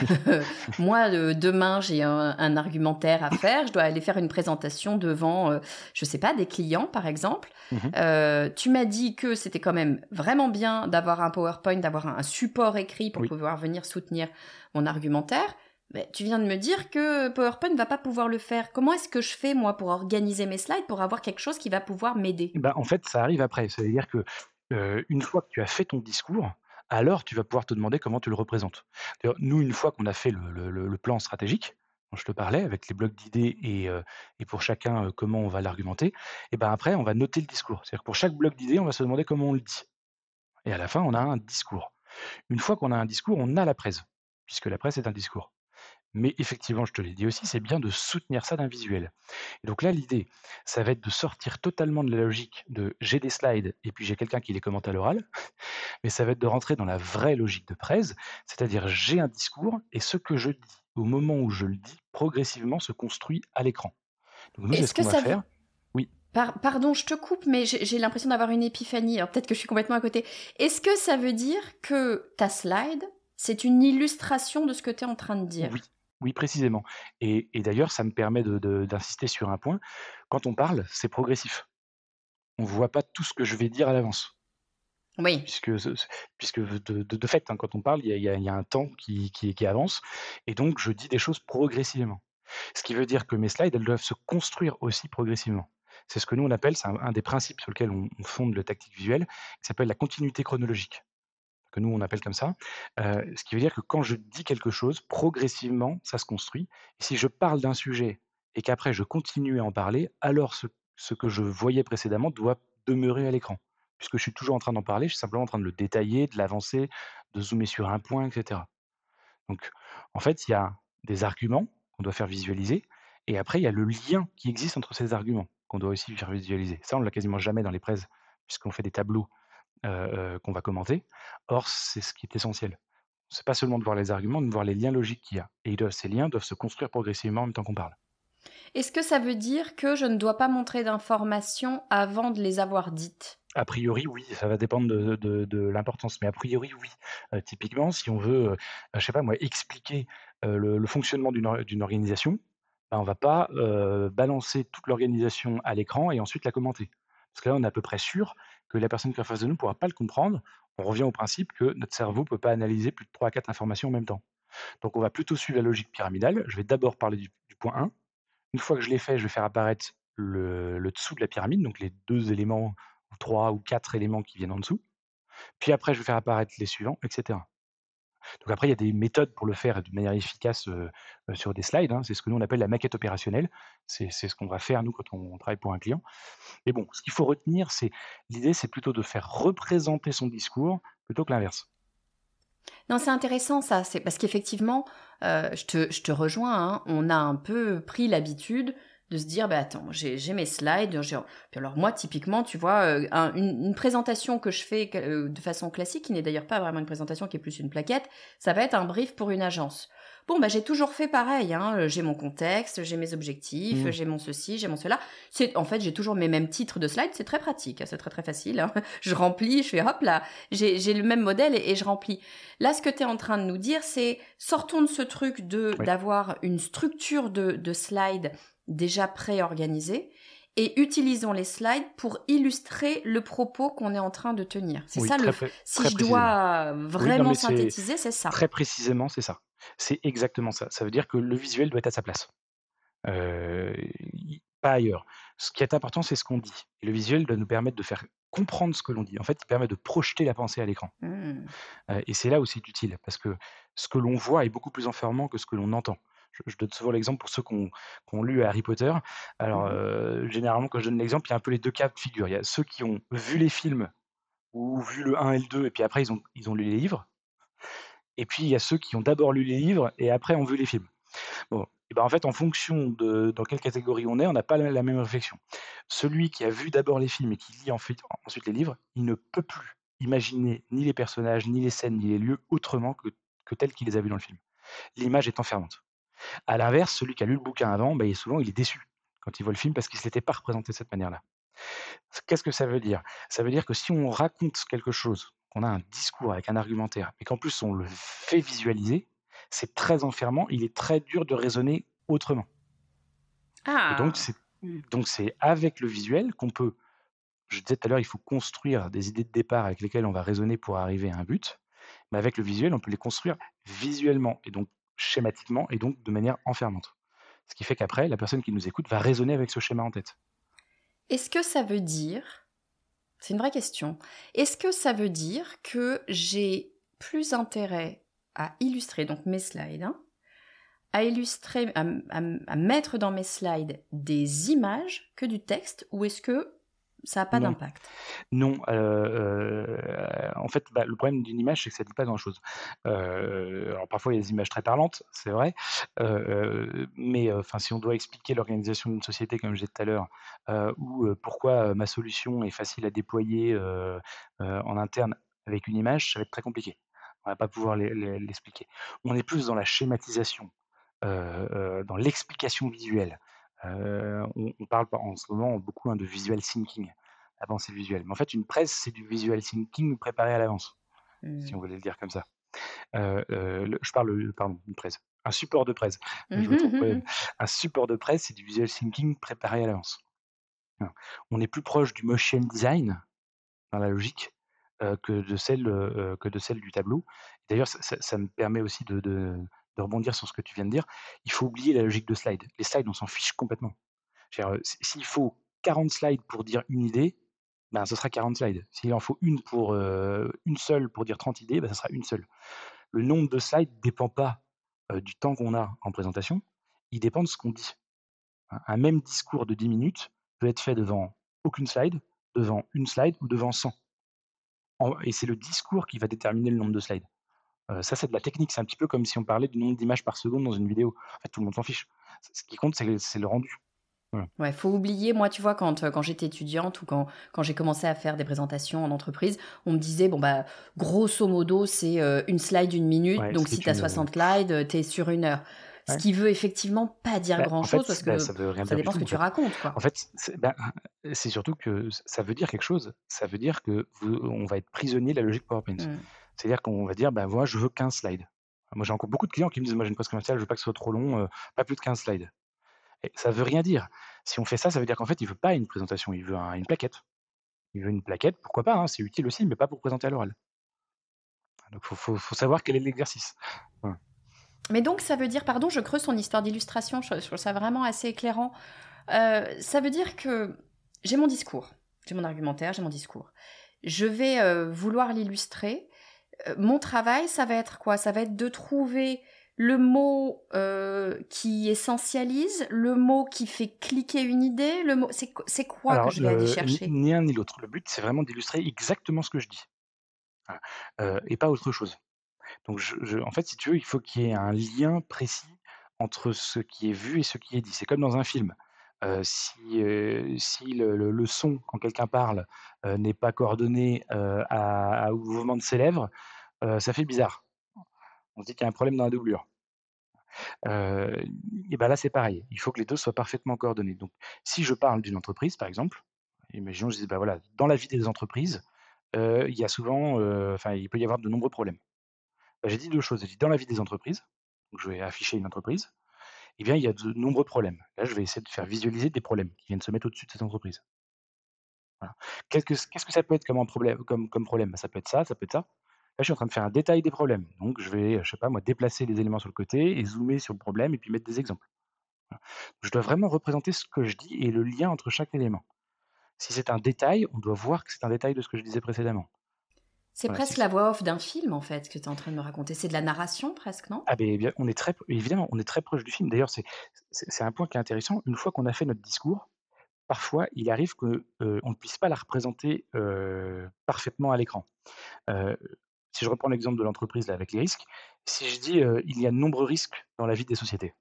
A: moi euh, demain j'ai un, un argumentaire à faire, je dois aller faire une présentation devant, euh, je sais pas, des clients par exemple.
B: Mhm.
A: Euh, tu m'as dit que c'était quand même vraiment bien d'avoir un PowerPoint, d'avoir un support écrit pour
B: Oui.
A: pouvoir venir soutenir mon argumentaire. Mais tu viens de me dire que PowerPoint ne va pas pouvoir le faire. Comment est-ce que je fais moi pour organiser mes slides, pour avoir quelque chose qui va pouvoir m'aider?
B: Ben, en fait, ça arrive après. Ça veut dire que euh, une fois que tu as fait ton discours, alors tu vas pouvoir te demander comment tu le représentes. D'ailleurs, nous, une fois qu'on a fait le, le- le- le plan stratégique, dont je te parlais, avec les blocs d'idées et, euh, et pour chacun euh, comment on va l'argumenter, et ben après, on va noter le discours. C'est-à-dire que pour chaque bloc d'idées, on va se demander comment on le dit. Et à la fin, on a un discours. Une fois qu'on a un discours, on a la presse, puisque la presse est un discours. Mais effectivement, je te l'ai dit aussi, c'est bien de soutenir ça d'un visuel. Et donc là, l'idée, ça va être de sortir totalement de la logique de j'ai des slides et puis j'ai quelqu'un qui les commente à l'oral, mais ça va être de rentrer dans la vraie logique de presse, c'est-à-dire j'ai un discours et ce que je dis au moment où je le dis progressivement se construit à l'écran. Donc nous, c'est
A: Est-ce
B: ce
A: que
B: qu'on va
A: ça veut...
B: faire. Oui,
A: Par- pardon, je te coupe, mais j'ai j'ai l'impression d'avoir une épiphanie. Alors peut-être que je suis complètement à côté. Est-ce que ça veut dire que ta slide, c'est une illustration de ce que tu es en train de dire?
B: oui, oui, précisément. Et, et d'ailleurs, ça me permet de- de- d'insister sur un point. Quand on parle, c'est progressif. On ne voit pas tout ce que je vais dire à l'avance.
A: Oui.
B: Puisque, ce- ce- puisque de, de- de fait, hein, quand on parle, il y a, il y a- il y a un temps qui, qui- qui avance, et donc je dis des choses progressivement. Ce qui veut dire que mes slides, elles doivent se construire aussi progressivement. C'est ce que nous, on appelle, c'est un, un des principes sur lesquels on, on fonde le tactique visuel, qui s'appelle la continuité chronologique, que nous, on appelle comme ça. Euh, ce qui veut dire que quand je dis quelque chose, progressivement, ça se construit. Et si je parle d'un sujet et qu'après, je continue à en parler, alors ce, ce que je voyais précédemment doit demeurer à l'écran. Puisque je suis toujours en train d'en parler, je suis simplement en train de le détailler, de l'avancer, de zoomer sur un point, et cetera. Donc, en fait, il y a des arguments qu'on doit faire visualiser, et après, il y a le lien qui existe entre ces arguments qu'on doit aussi faire visualiser. Ça, on ne l'a quasiment jamais dans les presse, puisqu'on fait des tableaux euh, euh, qu'on va commenter. Or, c'est ce qui est essentiel. C'est pas seulement de voir les arguments, mais de voir les liens logiques qu'il y a. Et ils doivent- ces liens doivent se construire progressivement en même temps qu'on parle.
A: Est-ce que ça veut dire que je ne dois pas montrer d'informations avant de les avoir dites?
B: A priori, oui, ça va dépendre de, de- de l'importance, mais a priori, oui. Euh, typiquement, si on veut, euh, je sais pas moi, expliquer euh, le, le fonctionnement d'une or- d'une organisation, ben, on va pas euh, balancer toute l'organisation à l'écran et ensuite la commenter. Parce que là, on est à peu près sûr que la personne qui est en face de nous ne pourra pas le comprendre. On revient au principe que notre cerveau ne peut pas analyser plus de trois à quatre informations en même temps. Donc, on va plutôt suivre la logique pyramidale. Je vais d'abord parler du, du point un. Une fois que je l'ai fait, je vais faire apparaître le, le dessous de la pyramide, donc les deux éléments, ou trois ou quatre éléments qui viennent en dessous. Puis après, je vais faire apparaître les suivants, et cetera. Donc après, il y a des méthodes pour le faire de manière efficace euh, euh, sur des slides, hein. C'est ce que nous on appelle la maquette opérationnelle. C'est c'est ce qu'on va faire nous quand on travaille pour un client. Et bon, ce qu'il faut retenir, c'est l'idée, c'est plutôt de faire représenter son discours plutôt que l'inverse.
A: Non, c'est intéressant ça, c'est parce qu'effectivement, euh, je te, je te rejoins, hein, on a un peu pris l'habitude de se dire, bah attends, j'ai j'ai mes slides, j'ai- puis alors moi typiquement, tu vois, euh, un- une, une présentation que je fais euh, de façon classique, qui n'est d'ailleurs pas vraiment une présentation, qui est plus une plaquette, ça va être un brief pour une agence. Bon, bah j'ai toujours fait pareil, hein, j'ai mon contexte, j'ai mes objectifs,
B: Mmh.
A: j'ai mon ceci, j'ai mon cela. C'est, en fait, j'ai toujours mes mêmes titres de slides, c'est très pratique, hein, c'est très très facile, hein. Je remplis, je fais hop là, j'ai j'ai le même modèle et, et je remplis. Là, ce que tu es en train de nous dire, c'est sortons de ce truc de
B: Oui.
A: d'avoir une structure de, de slide déjà préorganisée et utilisons les slides pour illustrer le propos qu'on est en train de tenir. C'est
B: Oui,
A: ça le
B: très
A: f
B: pré
A: si
B: très
A: je
B: précisément.
A: dois
B: Oui, non,
A: vraiment
B: mais c'est
A: synthétiser, c'est ça?
B: très précisément, c'est ça. C'est exactement ça. Ça veut dire que le visuel doit être à sa place, heu, i pas ailleurs. Ce qui est important, c'est ce qu'on dit et le visuel doit nous permettre de faire comprendre ce que l'on dit. En fait, il permet de projeter la pensée à l'écran,
A: Mmh.
B: heu et c'est là où c'est utile parce que ce que l'on voit est beaucoup plus enfermant que ce que l'on entend. Je je donne souvent l'exemple pour ceux qui ont qui ont lu Harry Potter. Alors,
A: Mmh.
B: heu, généralement, quand je donne l'exemple, il y a un peu les deux cas de figure. Il y a ceux qui ont vu les films ou vu le un et le deux et puis après ils ont ils ont lu les livres et puis il y a ceux qui ont d'abord lu les livres et après ont vu les films. Bon et ben, en fait, en fonction de dans quelle catégorie on est, on n'a pas la la même réflexion. Celui qui a vu d'abord les films et qui lit ensuite ensuite les livres, il ne peut plus imaginer ni les personnages, ni les scènes, ni les lieux autrement que que tels qu'il les a vus dans le film. L'image est enfermante. À l'inverse, celui qui a lu le bouquin avant, bah, il souvent il est déçu quand il voit le film parce qu'il ne se l'était pas représenté de cette manière-là. Qu'est-ce que ça veut dire? Ça veut dire que si on raconte quelque chose, qu'on a un discours avec un argumentaire et qu'en plus on le fait visualiser, c'est très enfermant, il est très dur de raisonner autrement et donc
A: Ah!
B: c'est donc c'est avec le visuel qu'on peut je disais tout à l'heure, il faut construire des idées de départ avec lesquelles on va raisonner pour arriver à un but, mais avec le visuel, on peut les construire visuellement et donc schématiquement et donc de manière enfermante. Ce qui fait qu'après, la personne qui nous écoute va raisonner avec ce schéma en tête.
A: Est-ce que ça veut dire c'est une vraie question. Est-ce que ça veut dire que j'ai plus intérêt à illustrer, donc mes slides, hein, à illustrer, à, m- à m- à mettre dans mes slides des images que du texte, ou est-ce que ça n'a pas
B: Non.
A: d'impact?
B: Non, heu heu, en fait, bah, le problème d'une image, c'est que ça dit pas grand-chose. Heu, alors parfois, il y a des images très parlantes, c'est vrai, heu heu, mais heu, enfin, si on doit expliquer l'organisation d'une société, comme je disais tout à l'heure, heu, ou heu, pourquoi, heu, ma solution est facile à déployer, heu heu, en interne avec une image, ça va être très compliqué. On va pas pouvoir l'e l'e l'expliquer. On est plus dans la schématisation, heu heu, dans l'explication visuelle. Heu, on on parle en ce moment beaucoup, hein, de visual thinking. La pensée visuelle. Mais en fait, une presse, c'est du visual thinking préparé à l'avance, si on
A: Hmm.
B: voulait le dire comme ça. Heu heu, le je parle, heu, pardon, une presse, un support de presse, je me
A: Mhm,
B: trompe,
A: mhm,
B: ouais.
A: mhm.
B: Un support de presse, c'est du visual thinking préparé à l'avance. Voilà. On est plus proche du motion design dans la logique, heu, que de celle, heu heu, que de celle du tableau. D'ailleurs, ça ça ça me permet aussi de de de rebondir sur ce que tu viens de dire. Il faut oublier la logique de slide. Les slides, on s'en fiche complètement. Je veux dire, heu, s s'il faut quarante slides pour dire une idée, ben, ce sera quarante slides. S'il en faut une pour, heu, une seule pour dire trente idées, bah, ça sera une seule. Le nombre de slides dépend pas, heu, du temps qu'on a en présentation, il dépend de ce qu'on dit. Un un même discours de dix minutes peut être fait devant aucune slide, devant une slide ou devant cent. En et c'est le discours qui va déterminer le nombre de slides. Heu, ça, c'est de la technique. C'est un petit peu comme si on parlait du nombre d'images par seconde dans une vidéo. En fait, tout le monde s'en fiche. C ce qui compte, c'est c'est le rendu. Voilà.
A: Ouais, faut oublier, moi, tu vois, quand, euh, quand j'étais étudiante ou quand, quand j'ai commencé à faire des présentations en entreprise, on me disait, bon, bah, grosso modo, c'est euh, une slide d'une minute,
B: Ouais, ce
A: donc
B: qui
A: si
B: est
A: tu as
B: une, heu
A: soixante slides, euh, t'es sur une heure. Ce
B: ouais.
A: qui veut effectivement pas dire
B: Bah, en
A: grand-chose
B: fait,
A: parce
B: bah,
A: que
B: ça veut rien
A: ça
B: dire du
A: dépend ce
B: tout,
A: que
B: en
A: tu
B: fait.
A: racontes,
B: En
A: quoi.
B: fait, c'est ben, c'est surtout que ç ça veut dire quelque chose. Ça veut dire que vous on va être prisonnier de la logique PowerPoint.
A: Mm.
B: C'est-à-dire qu'on va dire: «Ben, moi, je veux quinze slides». Moi, j'ai encore beaucoup de clients qui me disent: «Moi, j'ai une poste commerciale, je veux pas que ce soit trop long, heu, pas plus de quinze slides» et ça veut rien dire. Si on fait ça, ça veut dire qu'en fait, il veut pas une présentation, il veut un une plaquette. Il veut une plaquette, pourquoi pas, hein, c'est utile aussi, mais pas pour présenter à l'oral. Donc faut faut faut savoir quel est l'exercice. Voilà.
A: Mais donc, ça veut dire, pardon, je creuse son histoire d'illustration, je, je trouve ça vraiment assez éclairant. Euh, ça veut dire que j'ai mon discours, j'ai mon argumentaire, j'ai mon discours. Je vais euh, vouloir l'illustrer. Euh, mon travail, ça va être quoi? Ça va être de trouver le mot euh, qui essentialise, le mot qui fait cliquer une idée, le mot. C'est qu- c'est quoi que
B: Alors
A: je vais aller
B: le ni
A: chercher?
B: ni un ni l'autre. Le but, c'est vraiment d'illustrer exactement ce que je dis. Voilà, heu et pas autre chose. Donc je je en fait, si tu veux, il faut qu'il y ait un lien précis entre ce qui est vu et ce qui est dit. C'est comme dans un film. Heu, si, heu, si le le le son quand quelqu'un parle, heu, n'est pas coordonné, heu, à à au mouvement de ses lèvres, heu, ça fait bizarre. On se dit qu'il y a un problème dans la doublure. Heu et bah, là, c'est pareil. Il faut que les deux soient parfaitement coordonnés. Donc si je parle d'une entreprise, par exemple, imaginons, je dis: «Bah, voilà, dans la vie des entreprises, heu, il y a souvent, heu, enfin, il peut y avoir de nombreux problèmes». Bah, j'ai dit deux choses. J'ai dit: «Dans la vie des entreprises», donc je vais afficher une entreprise eh bien, il y a de nombreux problèmes. Là, je vais essayer de faire visualiser des problèmes qui viennent se mettre au-dessus de cette entreprise. Voilà. Qu'est-ce que qu'est-ce que ça peut être comme un problème comme comme problème? Bah, ça peut être ça, ça peut être ça. Là, je suis en train de faire un détail des problèmes. Donc je vais, heu, je sais pas moi, déplacer les éléments sur le côté et zoomer sur le problème et puis mettre des exemples. Voilà. Je dois vraiment représenter ce que je dis et le lien entre chaque élément. Si c'est un détail, on doit voir que c'est un détail de ce que je disais précédemment.
A: C'est
B: Voilà, si
A: presque
B: c
A: la voix off d'un film, en fait, que tu es en train de me raconter. C'est de la narration presque, non?
B: ah beh, bien, on est très évidemment, on est très proche du film. D'ailleurs, c'est c'est c'est un point qui est intéressant. Une fois qu'on a fait notre discours, parfois, il arrive que, heu, on ne puisse pas la représenter, heu, parfaitement à l'écran. Heu, Si je reprends l'exemple de l'entreprise là avec les risques, si je dis, heu: «Il y a de nombreux risques dans la vie des sociétés».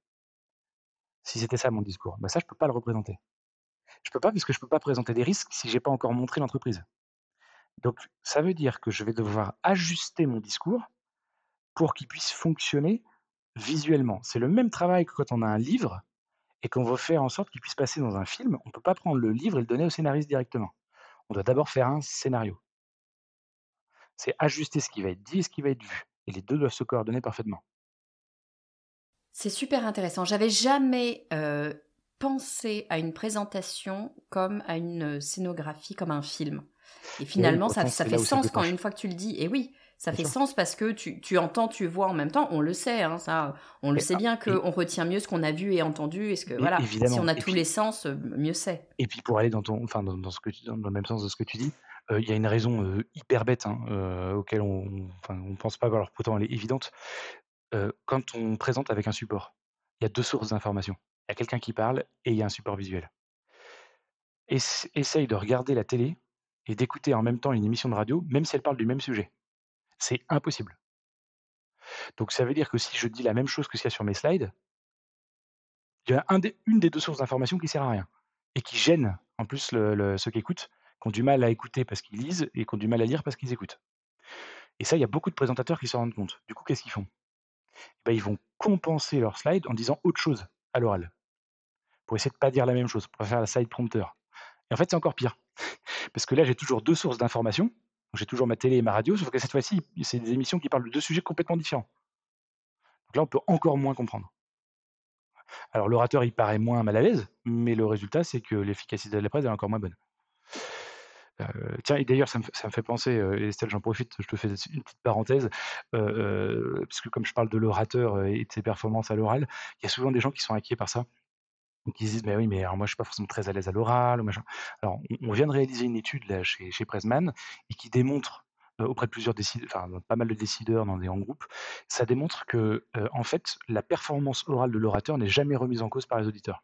B: Si c'était ça mon discours, bah, ça je peux pas le représenter. Je peux pas parce que je peux pas présenter des risques si j'ai pas encore montré l'entreprise. Donc ça veut dire que je vais devoir ajuster mon discours pour qu'il puisse fonctionner visuellement. C'est le même travail que quand on a un livre et qu'on veut faire en sorte qu'il puisse passer dans un film. On peut pas prendre le livre et le donner au scénariste directement. On doit d'abord faire un scénario. C'est ajuster ce qui va être dit et ce qui va être vu et les deux doivent se coordonner parfaitement.
A: C'est super intéressant. J'avais jamais, heu, pensé à une présentation comme à une, scénographie, comme un film et
B: Et oui,
A: finalement ça
B: pourtant
A: ça
B: c'est
A: fait
B: là où ça
A: sens quand
B: déclenche.
A: une fois que tu le dis et oui, ça
B: Bien
A: fait
B: sûr.
A: sens parce que tu tu entends, tu vois en même temps. On le sait, hein, ça, on le
B: Et
A: sait
B: ah
A: bien
B: et
A: qu'on retient mieux ce qu'on a vu et entendu et ce que
B: é
A: voilà, si on
B: évidemment
A: a
B: et
A: tous les
B: puis
A: sens, heu, mieux c'est.
B: et puis pour aller dans ton enfin dans dans ce que tu dans dans le même sens de ce que tu dis, heu, il y a une raison, heu, hyper bête, hein, heu, auquel on enfin on pense pas, alors pourtant elle est évidente. Heu, quand on présente avec un support, il y a deux sources d'information. Il y a quelqu'un qui parle et il y a un support visuel. Ess essaye de regarder la télé et d'écouter en même temps une émission de radio, même si elle parle du même sujet. C'est impossible. Donc ça veut dire que si je dis la même chose que ce qu'il y a sur mes slides, il y a un des une des deux sources d'information qui sert à rien et qui gêne en plus le le ceux qui écoutent, qui ont du mal à écouter parce qu'ils lisent et qui ont du mal à lire parce qu'ils écoutent. Et ça, il y a beaucoup de présentateurs qui s'en rendent compte. Du coup, qu'est-ce qu'ils font? Bah, ils vont compenser leurs slides en disant autre chose à l'oral, pour essayer de pas dire la même chose, pour faire la slide prompteur. Et en fait, c'est encore pire, parce que là, j'ai toujours deux sources d'information. J'ai toujours ma télé et ma radio, sauf que cette fois-ci, c'est des émissions qui parlent de deux sujets complètement différents. Donc là, on peut encore moins comprendre. Alors l'orateur, il paraît moins mal à l'aise, mais le résultat, c'est que l'efficacité de la presse, elle est encore moins bonne. Heu, tiens, et d'ailleurs ça me f ça me fait penser, heu, Estelle, j'en profite, je te fais une petite parenthèse, heu heu, parce que comme je parle de l'orateur, heu, et de ses performances à l'oral, il y a souvent des gens qui sont inquiets par ça. Donc ils se disent: «Mais oui, mais alors moi je suis pas forcément très à l'aise à l'oral ou machin». Alors on on vient de réaliser une étude là chez chez Pressman et qui démontre, heu, auprès de plusieurs décide enfin pas mal de décideurs dans des grands groupes, ça démontre que, heu, en fait, la performance orale de l'orateur n'est jamais remise en cause par les auditeurs.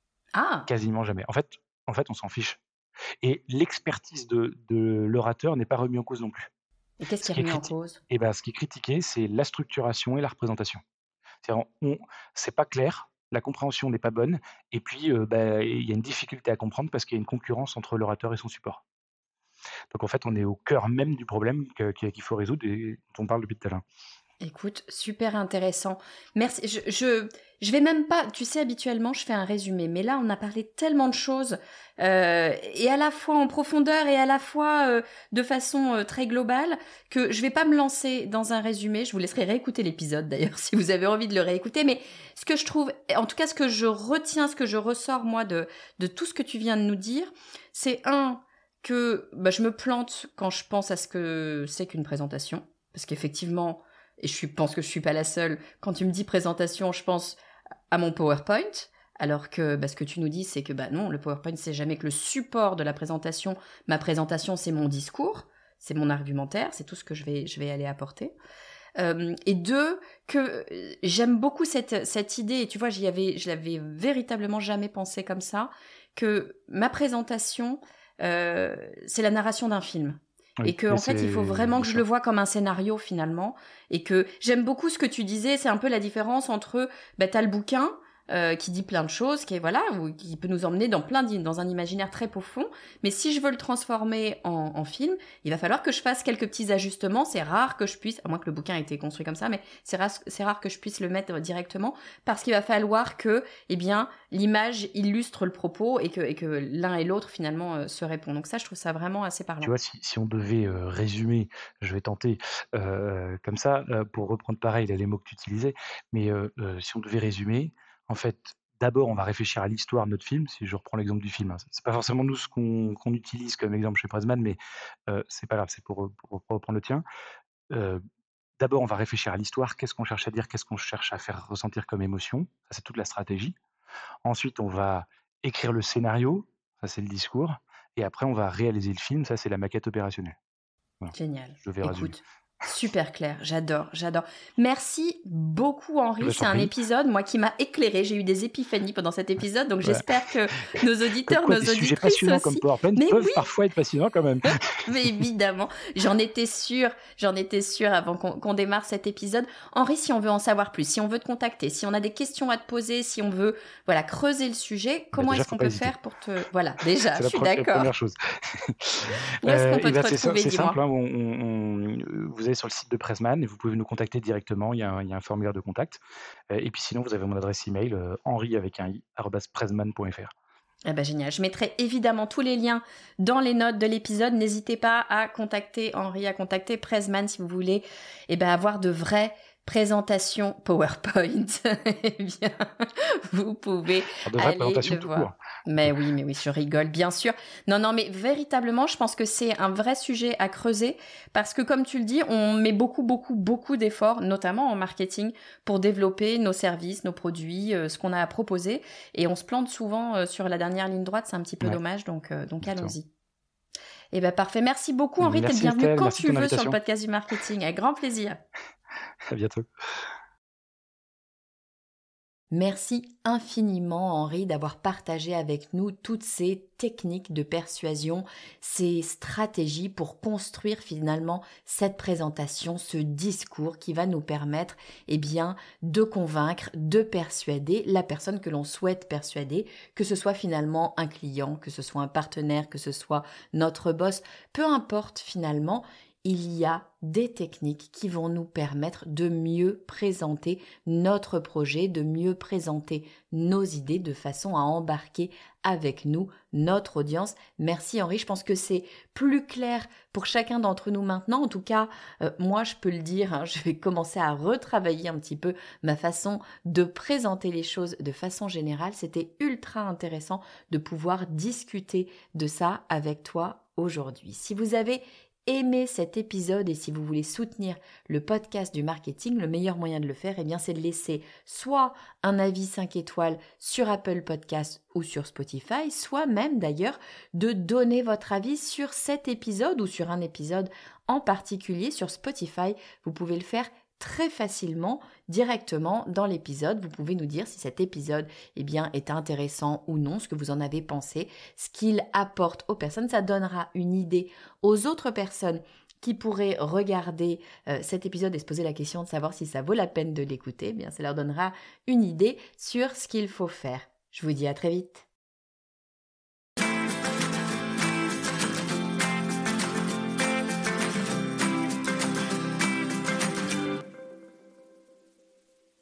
A: Ah!
B: Quasiment jamais. En fait en fait, on s'en fiche. Et l'expertise de de l'orateur n'est pas remis en cause non plus.
A: Et qu'est-ce
B: Ce
A: qui est
B: qui est
A: remis en
B: criti
A: cause?
B: et ben, ce qui est critiqué, c'est la structuration et la représentation. C'est-à-dire on c'est pas clair, la compréhension n'est pas bonne et puis, heu, bah, il y a une difficulté à comprendre parce qu'il y a une concurrence entre l'orateur et son support. Donc en fait, on est au cœur même du problème que qu'il qu'il faut résoudre et dont on parle depuis tout à l'heure.
A: Écoute, super intéressant. Merci. Je, je, je vais même pas, tu sais, habituellement, je fais un résumé, mais là, on a parlé de tellement de choses, euh, et à la fois en profondeur et à la fois euh, de façon euh, très globale, que je vais pas me lancer dans un résumé. Je vous laisserai réécouter l'épisode, d'ailleurs, si vous avez envie de le réécouter. Mais ce que je trouve, en tout cas, ce que je retiens, ce que je ressors, moi, de, de tout ce que tu viens de nous dire, c'est un, que bah, je me plante quand je pense à ce que c'est qu'une présentation. Parce qu'effectivement, et je pense que je suis pas la seule, quand tu me dis présentation, je pense à mon PowerPoint, alors que bah, ce que tu nous dis, c'est que bah non, le PowerPoint, c'est jamais que le support de la présentation. Ma présentation, c'est mon discours, c'est mon argumentaire, c'est tout ce que je vais, je vais aller apporter. Euh, et deux, que euh, j'aime beaucoup cette, cette idée, et tu vois, j'y avais, je l'avais véritablement jamais pensé comme ça, que ma présentation, euh, c'est la narration d'un film. Et
B: Oui,
A: que
B: mais
A: en fait, il faut
B: c'est
A: vraiment
B: bien
A: que je le
B: sûr.
A: vois comme un scénario finalement. Et que j'aime beaucoup ce que tu disais, c'est un peu la différence entre, bah, t'as le bouquin, euh, qui dit plein de choses, qui est voilà, ou qui peut nous emmener dans plein dans un imaginaire très profond. Mais si je veux le transformer en, en film, il va falloir que je fasse quelques petits ajustements. C'est rare que je puisse, à moins que le bouquin ait été construit comme ça, mais c'est rare, c'est rare que je puisse le mettre directement parce qu'il va falloir que, eh bien, l'image illustre le propos et que, et que l'un et l'autre finalement euh, se répondent. Donc ça, je trouve ça vraiment assez
B: Tu
A: parlant.
B: vois, si si on devait, heu, résumer, je vais tenter, heu, comme ça, heu, pour reprendre pareil là les mots que tu utilisais, mais heu heu, si on devait résumer, en fait, d'abord, on va réfléchir à l'histoire de notre film. Si je reprends l'exemple du film, hein, c'est pas forcément nous ce qu'on qu'on utilise comme exemple chez Pressman, mais heu, c'est pas grave, c'est pour, pour pour reprendre le tien. Heu, D'abord, on va réfléchir à l'histoire. Qu'est-ce qu'on cherche à dire? Qu'est-ce qu'on cherche à faire ressentir comme émotion? Ça, c'est toute la stratégie. Ensuite, on va écrire le scénario, ça, c'est le discours, et après on va réaliser le film, ça, c'est la maquette opérationnelle. Voilà,
A: Génial.
B: je devais résumer.
A: Écoute, super clair. J'adore, j'adore. Merci beaucoup,
B: Eh ben,
A: Henri.
B: je t'en
A: C'est un
B: prie.
A: épisode, moi, qui m'a éclairé. J'ai eu des épiphanies pendant cet épisode, donc
B: Voilà.
A: j'espère que nos
B: Comme
A: auditeurs,
B: quoi
A: nos
B: des sujets
A: auditrices
B: passionnants comme
A: aussi.
B: PowerPoint
A: Mais
B: peuvent
A: oui,
B: parfois être passionnants quand même.
A: mais évidemment, j'en étais sûre, j'en étais sûre avant qu'on qu'on démarre cet épisode. Henri, si on veut en savoir plus, si on veut te contacter, si on a des questions à te poser, si on veut, voilà, creuser le sujet,
B: Bah,
A: comment
B: déjà,
A: est-ce
B: faut
A: qu'on
B: pas
A: peut
B: hésiter.
A: faire pour te... Voilà, déjà,
B: C'est
A: je
B: la
A: suis
B: pre la
A: d'accord.
B: première chose.
A: Où est-ce qu'on
B: Heu,
A: peut
B: et
A: te
B: ben, c'est sim
A: retrouver,
B: c'est simple,
A: dis-moi?
B: hein, on on on, heu, vous allez sur le site de Pressman et vous pouvez nous contacter directement. Il y a un il y a un formulaire de contact. Heu, et puis sinon, vous avez mon adresse email, heu, henri avec un i, arobase pressman point f r.
A: Eh ben génial. Je mettrai évidemment tous les liens dans les notes de l'épisode. N'hésitez pas à contacter Henri, à contacter Pressman si vous voulez eh ben, avoir de vraies présentations PowerPoint. Eh bien, vous pouvez
B: Alors de vraies
A: aller
B: présentations
A: le
B: tout
A: voir.
B: court.
A: Mais oui, mais oui, je rigole, bien sûr. Non, non, mais véritablement, je pense que c'est un vrai sujet à creuser parce que, comme tu le dis, on met beaucoup, beaucoup, beaucoup d'efforts, notamment en marketing, pour développer nos services, nos produits, euh, ce qu'on a à proposer. Et on se plante souvent euh, sur la dernière ligne droite, c'est un petit peu
B: Ouais,
A: dommage, donc, euh, donc
B: exactement.
A: allons-y. Eh ben parfait. Merci beaucoup, Henri. T'es le
B: Merci
A: bienvenu
B: Estelle,
A: quand
B: merci de
A: tu
B: ton
A: veux sur le
B: invitation.
A: podcast du marketing. Avec grand plaisir.
B: À bientôt.
A: Merci infiniment, Henri, d'avoir partagé avec nous toutes ces techniques de persuasion, ces stratégies pour construire finalement cette présentation, ce discours qui va nous permettre, eh bien, de convaincre, de persuader la personne que l'on souhaite persuader, que ce soit finalement un client, que ce soit un partenaire, que ce soit notre boss, peu importe finalement. Il y a des techniques qui vont nous permettre de mieux présenter notre projet, de mieux présenter nos idées de façon à embarquer avec nous notre audience. Merci Henri, je pense que c'est plus clair pour chacun d'entre nous maintenant. En tout cas, euh, moi je peux le dire, hein, je vais commencer à retravailler un petit peu ma façon de présenter les choses de façon générale. C'était ultra intéressant de pouvoir discuter de ça avec toi aujourd'hui. Si vous avez aimez cet épisode et si vous voulez soutenir le podcast du marketing, le meilleur moyen de le faire, eh bien, c'est de laisser soit un avis cinq étoiles sur Apple Podcast ou sur Spotify, soit même d'ailleurs de donner votre avis sur cet épisode ou sur un épisode en particulier sur Spotify. Vous pouvez le faire très facilement, directement dans l'épisode. Vous pouvez nous dire si cet épisode eh bien, est intéressant ou non, ce que vous en avez pensé, ce qu'il apporte aux personnes. Ça donnera une idée aux autres personnes qui pourraient regarder euh, cet épisode et se poser la question de savoir si ça vaut la peine de l'écouter. Eh bien, ça leur donnera une idée sur ce qu'il faut faire. Je vous dis à très vite.